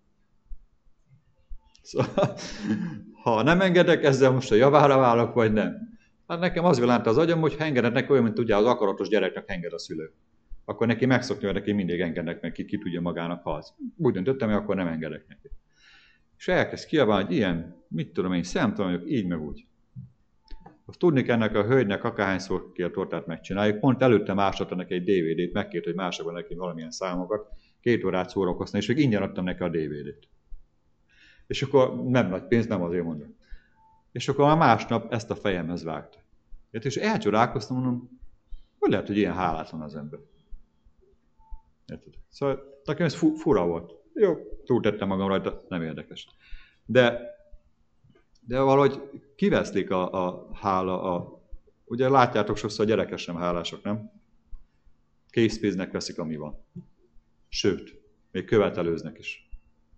Szóval, ha nem engedek, ezzel most a javára válok, vagy nem. Hát nekem az villant az agyam, hogy ha engedek neki olyan, mint tudja, az akaratos gyereknek enged a szülő. Akkor neki megszokni, hogy neki mindig engednek meg, ki tudja magának, ha az. Úgy döntöttem, hogy akkor nem engedek neki. És elkezd kiabálni, hogy ilyen, mit tudom én, szemtelen vagyok, így meg úgy. Azt tudni kell ennek a hölgynek, akárhányszor ki a tortát megcsináljuk. Pont előtte másolta neki egy DVD-t, megkért, hogy másokban neki valamilyen számokat, 2 órát szórakoztam, és még ingyen adtam neki a DVD-t. És akkor nem nagy pénz, nem azért mondom. És akkor már másnap ezt a fejemhez vágta. És elcsodálkoztam, mondom, hogy lehet, hogy ilyen hálátlan az ember. Érted? Szóval nekem ez fura volt. Jó, túltettem magam rajta, nem érdekes. De valahogy kiveszlik a hála. Ugye látjátok, sokszor a gyerekek sem hálások, nem? Készpénznek veszik, ami van. Sőt, még követelőznek is.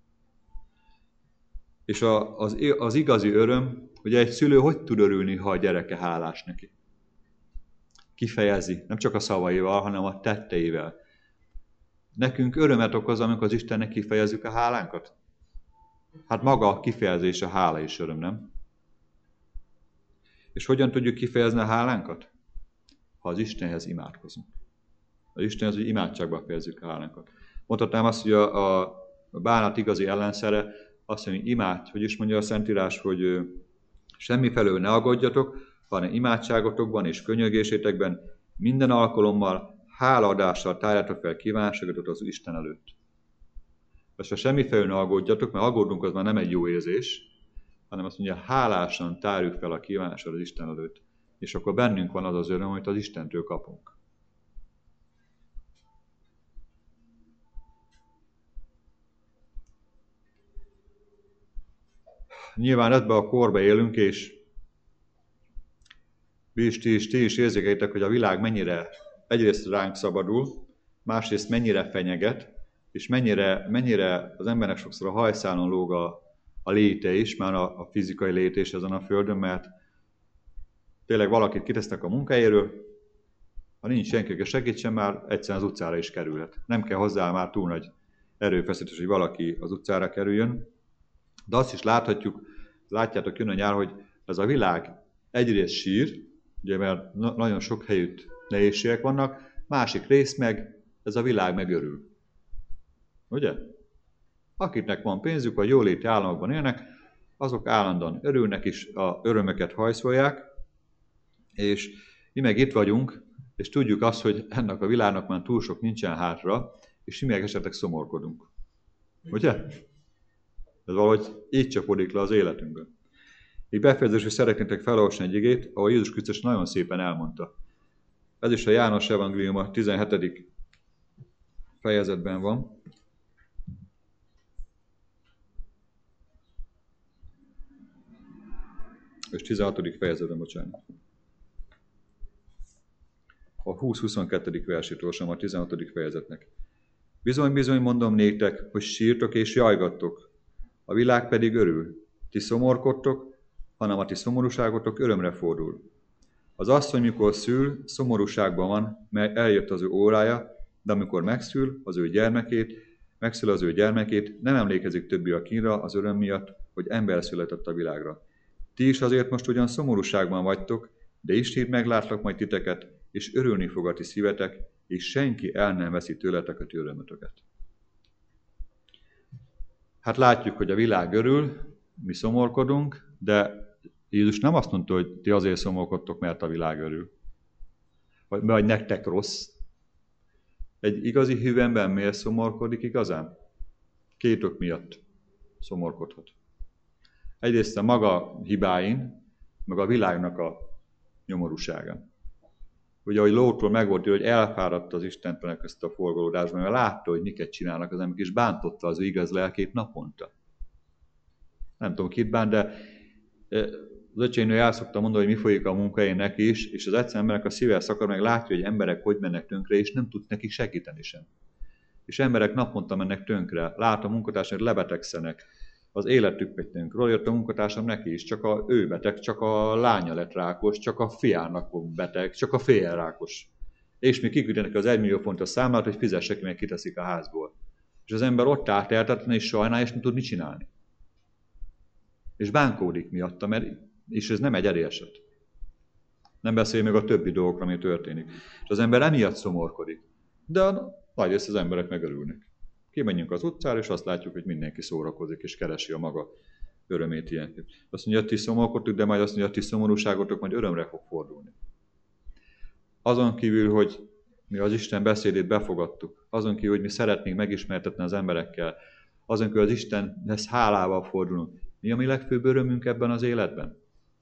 És az igazi öröm, hogy egy szülő hogy tud örülni, ha a gyereke hálás neki? kifejezi, nem csak a szavaival, hanem a tetteivel. Nekünk örömet okoz, amikor az Istennek kifejezzük a hálánkat. Hát maga a kifejezés, a hála is öröm, nem? És hogyan tudjuk kifejezni a hálánkat? Ha az Istenhez imádkozunk. Az Istenhez, hogy imádságba fejezzük a hálánkat. Mondhatnám azt, hogy a bánat igazi ellenszere azt mondja, hogy imádj, hogy is mondja a Szentírás, hogy semmifelől ne aggódjatok, hanem imádságotokban és könyörgésétekben minden alkalommal hálaadással tárjátok fel kívánságotot az Isten előtt. Most ha semmifelől ne aggódjatok, mert aggódunk az már nem egy jó érzés, hanem azt mondja, hálásan tárjuk fel a kívánságot az Isten előtt. És akkor bennünk van az az öröm, amit az Istentől kapunk. Nyilván ebben a korba élünk, és ti is érzékelitek, hogy a világ mennyire egyrészt ránk szabadul, másrészt mennyire fenyeget, és mennyire az embernek sokszor a hajszálon lóg a léte is, már a fizikai léte is ezen a földön, mert tényleg valakit kitesznek a munkahelyéről, ha nincs senki, aki segítsen, már egyszerűen az utcára is kerülhet. Nem kell hozzá már túl nagy erőfeszítés, hogy valaki az utcára kerüljön. De azt is látjátok jön a nyár, hogy ez a világ egyrészt sír, ugye, mert nagyon sok helyütt nehézségek vannak, másik rész meg, ez a világ meg örül. Ugye? Akiknek van pénzük, vagy jóléti államokban élnek, azok állandóan örülnek is, a örömöket hajszolják, és mi meg itt vagyunk, és tudjuk azt, hogy ennek a világnak már túl sok nincsen hátra, és mi meg esetleg szomorkodunk. Ugye? Ez valahogy így csapódik le az életünkben. Így befejezésül szeretnétek felolvasni egy igét, ahol Jézus Krisztus nagyon szépen elmondta. Ez is a János Evangélium a 17. fejezetben van. És 16. fejezetben, bocsánat. A 20-22. versét olvasom a 16. fejezetnek. Bizony, bizony mondom néktek, hogy sírtok és jajgattok, a világ pedig örül. Ti szomorkodtok, hanem a ti szomorúságotok örömre fordul. Az asszony, mikor szül, szomorúságban van, mert eljött az ő órája, de amikor megszül az ő gyermekét, nem emlékezik többé a kínra az öröm miatt, hogy ember született a világra. Ti is azért most ugyan szomorúságban vagytok, de Isten meglátlak majd titeket, és örülni fog a ti szívetek, és senki el nem veszi tőletek a ti örömötöket. Hát látjuk, hogy a világ örül, mi szomorkodunk, de Jézus nem azt mondta, hogy ti azért szomorkodtok, mert a világ örül. Vagy nektek rossz. Egy igazi hívő ember miért szomorkodik igazán? Két ok miatt szomorkodhat. Egyrészt a maga hibáin, meg a világnak a nyomorúságán. Ugye, ahogy Lótról megvolt, hogy elfáradt az Istentelenek ezt a forgolódásban, mert látta, hogy miket csinálnak az emberek, és bántotta az ő igaz lelkét naponta. Nem tudom, kit bánt, de az öcsénő el szokta mondani, hogy mi folyik a munkahelyén neki is, és az egyszerűen embernek a szíve szakad, meg látja, hogy emberek hogy mennek tönkre, és nem tud nekik segíteni sem. És emberek naponta mennek tönkre, lát a munkatársai, hogy lebetegszenek, az életük megy tönkre. Jött a munkatársam neki is, csak ő beteg, csak a lánya lett rákos, csak a fiának beteg, csak a félje rákos. És még kiküldenek az 1 millió fontos számlát, hogy fizesse ki, meg kiteszik a házból. És az ember ott állt eltetlen, és sajnál, és nem tud mit csinálni. És bánkódik miatta, és ez nem egy eset. Nem beszél meg a többi dolgokra, ami történik. És az ember emiatt szomorkodik. De nagy rész az emberek megörülnek. Kimenjünk az utcára, és azt látjuk, hogy mindenki szórakozik, és keresi a maga örömét ilyenként. Azt mondja, ti szomorkodtok, de majd azt mondja, ti szomorúságotok majd örömre fog fordulni. Azon kívül, hogy mi az Isten beszédét befogadtuk, azon kívül, hogy mi szeretnénk megismertetni az emberekkel, azon kívül, hogy az Istenhez hálával fordulunk. Mi a mi legfőbb örömünk ebben az életben?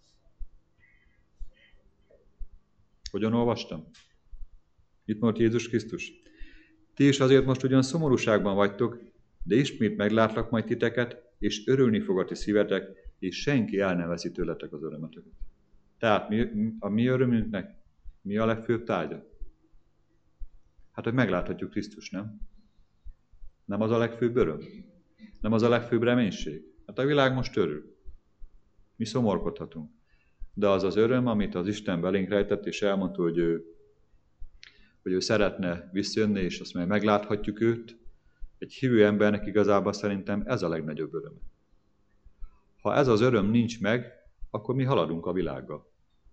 Hogyan olvastam? Itt mondott Jézus Krisztus. Ti is azért most ugyan szomorúságban vagytok, de ismét meglátlak majd titeket, és örülni fog a ti szívetek, és senki el nem veszi tőletek az örömötöket. Tehát a mi örömünknek mi a legfőbb tárgya? Hát, hogy megláthatjuk Krisztus, nem? Nem az a legfőbb öröm? Nem az a legfőbb reménység? Hát a világ most örül. Mi szomorkodhatunk. De az az öröm, amit az Isten belénk rejtett, és elmondta, hogy ő hogy ő szeretne visszajönni, és azt majd megláthatjuk őt. Egy hívő embernek igazából szerintem ez a legnagyobb öröm. Ha ez az öröm nincs meg, akkor mi haladunk a világgal.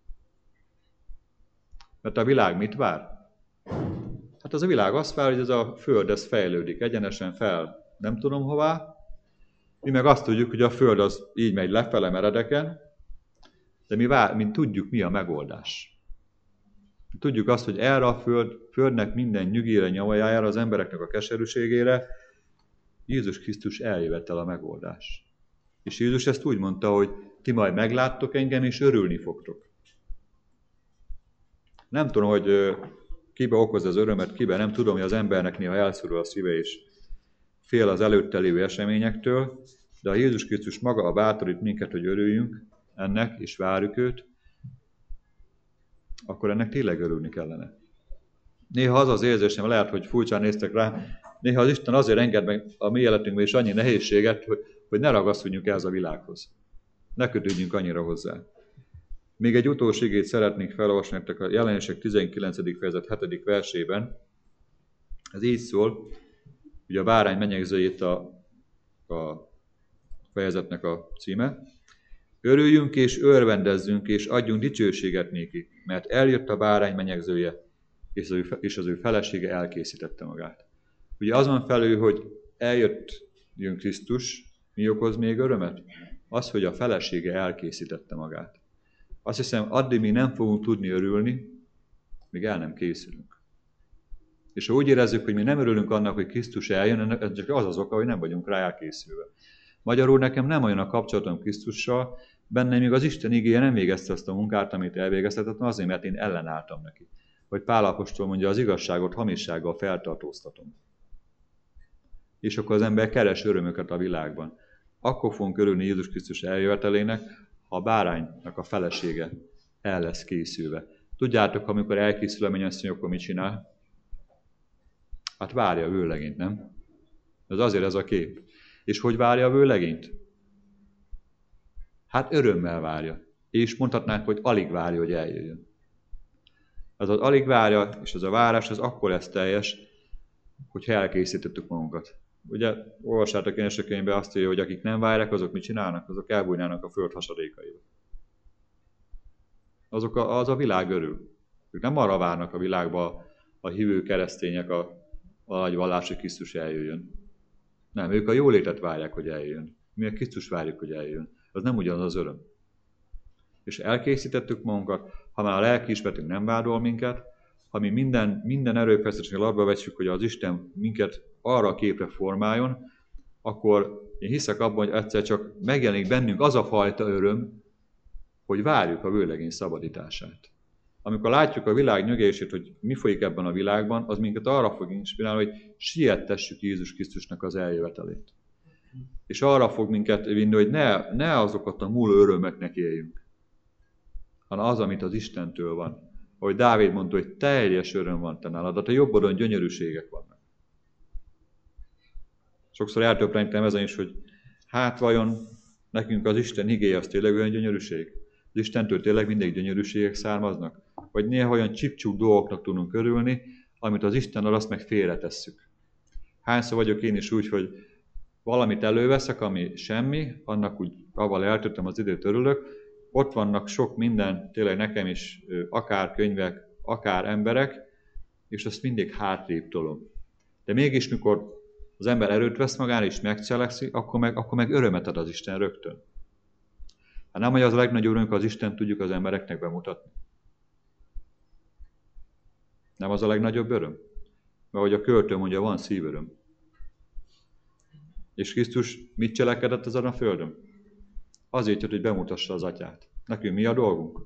Mert a világ mit vár? Hát az a világ azt vár, hogy ez a Föld ez fejlődik egyenesen fel, nem tudom hová. Mi meg azt tudjuk, hogy a Föld az így megy lefele meredeken, de mi tudjuk, mi a megoldás. Tudjuk azt, hogy erre a Földnek minden nyugére, nyavajára, az embereknek a keserűségére Jézus Krisztus eljövett el a megoldás. És Jézus ezt úgy mondta, hogy ti majd megláttok engem, és örülni fogtok. Nem tudom, hogy kibe okoz az örömet, kibe nem tudom, hogy az embernek néha elszorul a szíve, és fél az előtte lévő eseményektől, de a Jézus Krisztus maga bátorít minket, hogy örüljünk ennek, és várjuk őt, akkor ennek tényleg örülni kellene. Néha az az érzésem, lehet, hogy furcsán néztek rá, néha az Isten azért enged meg a mi életünkben is annyi nehézséget, hogy ne ragaszkodjunk ehhez a világhoz. Ne kötődjünk annyira hozzá. Még egy utolsó igét szeretnék felolvasni nektek a Jelenések 19. fejezet 7. versében. Ez így szól, ugye a bárány menyegzőjét a fejezetnek a címe. Örüljünk és örvendezzünk, és adjunk dicsőséget néki, mert eljött a bárány menyegzője, és az ő felesége elkészítette magát. Ugye az van felül, hogy jön Krisztus, mi okoz még örömet? Az, hogy a felesége elkészítette magát. Azt hiszem, addig mi nem fogunk tudni örülni, míg el nem készülünk. És ha úgy érezzük, hogy mi nem örülünk annak, hogy Krisztus eljön, ez csak az az oka, hogy nem vagyunk rá elkészülve. Magyarul nekem nem olyan a kapcsolatom Krisztussal, bennem még az Isten igéje nem végezte azt a munkát, amit elvégeztetett, azért, mert én ellenálltam neki. Hogy Pál apostol mondja, az igazságot hamissággal feltartóztatom. És akkor az ember keres örömöket a világban. Akkor fogunk örülni Jézus Krisztus eljövetelének, ha a báránynak a felesége el lesz készülve. Tudjátok, amikor elkészül a mennyasszony, akkor mit csinál? Hát várja a vőlegényt, nem? Ez azért ez a kép. És hogy várja a vőlegényt? Hát örömmel várja. És mondhatnánk, hogy alig várja, hogy eljöjjön. Ez az alig várja, és ez a várás, az akkor lesz teljes, hogyha elkészítettük magunkat. Ugye, olvassátok én a könyvben azt írja, hogy akik nem várják, azok mit csinálnak? Azok elbújnának a föld hasadékaiba. Az a világ örül. Ők nem arra várnak a világba a hívő keresztények a nagy vallási Krisztus eljöjjön. Nem, ők a jólétet várják, hogy eljöjjön. Mi a Krisztus várjuk, hogy eljöjjön. Az nem ugyanaz az öröm. És elkészítettük magunkat, ha már a lelkiismeretünk nem vádol minket, ha mi minden erőfeszítésnél abba veszünk, hogy az Isten minket arra a képre formáljon, akkor én hiszek abban, hogy egyszer csak megjelenik bennünk az a fajta öröm, hogy várjuk a vőlegény szabadítását. Amikor látjuk a világ nyögését, hogy mi folyik ebben a világban, az minket arra fog inspirálni, hogy siettessük Jézus Krisztusnak az eljövetelét. És arra fog minket vinni, hogy ne azokat a múló örömeknek éljünk, hanem az, amit az Istentől van. Ahogy Dávid mondta, hogy teljes öröm van te nálad, de a jobb oldalon gyönyörűségek vannak. Sokszor eltöprenkedem ezen is, hogy hát vajon nekünk az Isten igéje az tényleg olyan gyönyörűség? Az Istentől tényleg mindig gyönyörűségek származnak? Vagy néha olyan csipcsúk dolgoknak tudunk örülni, amit az Istennel azt meg félretesszük. Hányszor vagyok én is úgy, hogy valamit előveszek, ami semmi, annak úgy avval eltöltöm az időt, örülök, ott vannak sok minden, tényleg nekem is, akár könyvek, akár emberek, és azt mindig hátrébb tolom. De mégis, mikor az ember erőt vesz magára és megcselekszi, akkor meg örömet ad az Isten rögtön. Hát nem, hogy az a legnagyobb örömünk, az Isten tudjuk az embereknek bemutatni. Nem az a legnagyobb öröm? Mert ahogy a költő mondja, van szívöröm. És Krisztus mit cselekedett ezen a földön? Azért jött, hogy bemutassa az Atyát. Nekünk mi a dolgunk?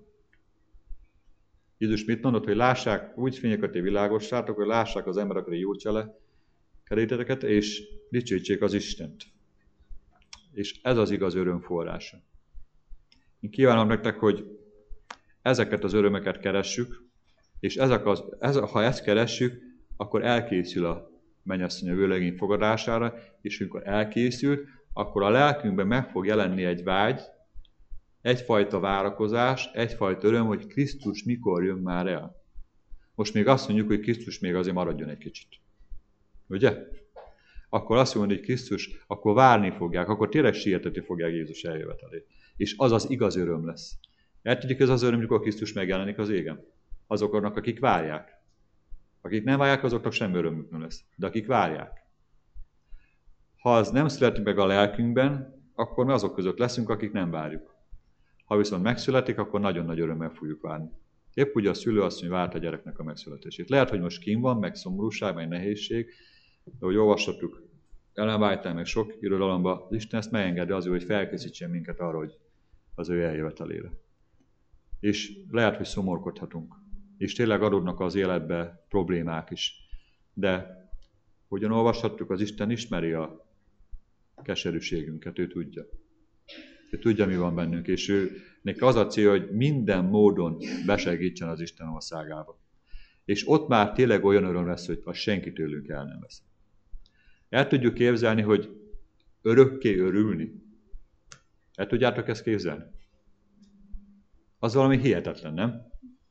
Jézus mit mondott, hogy lássák, úgy fényeket világossátok, hogy lássák az emberek, hogy jó cselekedeteket, és dicsőítsék az Istent. És ez az igaz öröm forrása. Én kívánom nektek, hogy ezeket az örömeket keressük, és ha ezt keressük, akkor elkészül a mennyasszony a vőlegény fogadására, és amikor elkészült, akkor a lelkünkben meg fog jelenni egy vágy, egyfajta várakozás, egyfajta öröm, hogy Krisztus mikor jön már el. Most még azt mondjuk, hogy Krisztus még azért maradjon egy kicsit. Ugye? Akkor azt mondja, hogy Krisztus, akkor várni fogják, akkor tényleg sietetni fogják Jézus eljövetelét. És az az igaz öröm lesz. El tudjuk, ez az öröm, amikor Krisztus megjelenik az égen. Azoknak, akik várják. Akik nem várják, azoknak semmi örömük nem lesz. De akik várják. Ha az nem születik meg a lelkünkben, akkor mi azok között leszünk, akik nem várjuk. Ha viszont megszületik, akkor nagyon nagy örömmel fogjuk várni. Épp úgy a szülőasszony várt a gyereknek a megszületését. Lehet, hogy most kín van, meg szomorúság, meg nehézség, de ahogy olvashattuk Ellen White-tán, meg sok irodalomban, az Isten ezt megengedi azért, hogy felkészítsen minket arra, hogy az ő eljövetelére. És lehet, hogy szomorkodhatunk. És tényleg adódnak az életbe problémák is. De hogyan olvashattuk, az Isten ismeri a keserűségünket, ő tudja. Ő tudja, mi van bennünk, és neki az a cél, hogy minden módon besegítsen az Isten országába. És ott már tényleg olyan öröm lesz, hogy az senki tőlünk el nem vesz. El tudjuk képzelni, hogy örökké örülni. El tudjátok ezt képzelni? Az valami hihetetlen, nem?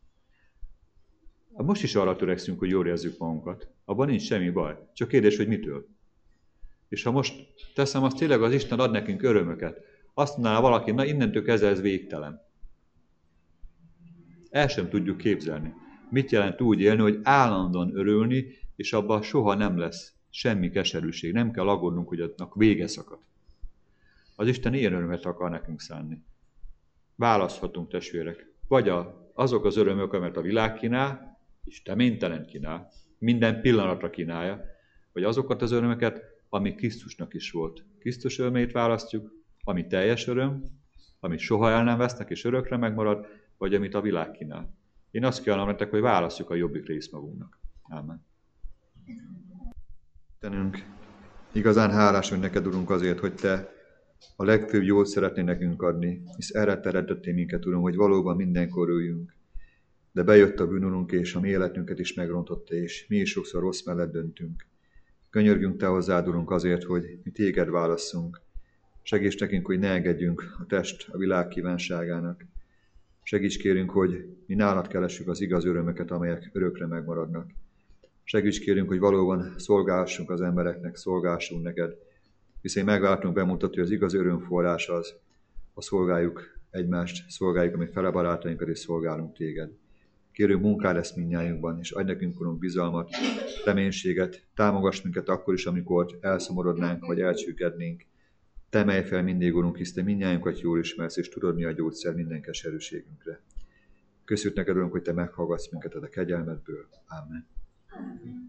Most is arra törekszünk, hogy jól érezzük magunkat. Abban nincs semmi baj. Csak kérdés, hogy mitől. És ha most teszem, azt tényleg az Isten ad nekünk örömöket. Azt mondaná valaki, na innentől kezdve ez végtelen. El sem tudjuk képzelni. Mit jelent úgy élni, hogy állandóan örülni, és abban soha nem lesz semmi keserűség. Nem kell aggódnunk, hogy annak vége szakad. Az Isten ilyen örömet akar nekünk szánni. Választhatunk, testvérek. Vagy azok az örömök, amit a világ kínál, és teménytelen kínál, minden pillanatra kínálja, vagy azokat az örömöket, ami Krisztusnak is volt. Krisztus örömét választjuk, ami teljes öröm, amit soha el nem vesznek, és örökre megmarad, vagy amit a világ kínál. Én azt kívánom nektek, hogy válasszuk a jobbik részt magunknak. Ámen. Istenünk, igazán hálás, hogy neked, Urunk, azért, hogy te a legfőbb jót szeretnél nekünk adni, hisz erre teremtettél minket, Uram, hogy valóban mindenkor üljünk. De bejött a bűn, Urunk, és a mi életünket is megrontotta, és mi is sokszor rossz mellett döntünk. Könyörgünk te hozzád, Urunk, azért, hogy mi téged válasszunk. Segíts nekünk, hogy ne engedjünk a test a világ kívánságának. Segíts kérünk, hogy mi nálad keressük az igaz örömöket, amelyek örökre megmaradnak. Segíts kérünk, hogy valóban szolgálhassunk az embereknek, szolgálhassunk neked, hiszen megváltunk bemutatni, hogy az igaz örömforrás az, ha szolgáljuk egymást, szolgáljuk a mi fele barátainkat, és szolgálunk téged. Kérünk, munkád ezt mindnyájunkban, és adj nekünk, Urunk, bizalmat, reménységet, támogass minket akkor is, amikor elszomorodnánk, vagy elcsüggednénk. Te emelj fel mindig, Urunk, hisz te mindnyájunkat jól ismersz, és tudod, mi a gyógyszer minden keserűségünkre. Köszönjük neked, Urunk, hogy te meghallgatsz minket a kegyelmedből. Amen.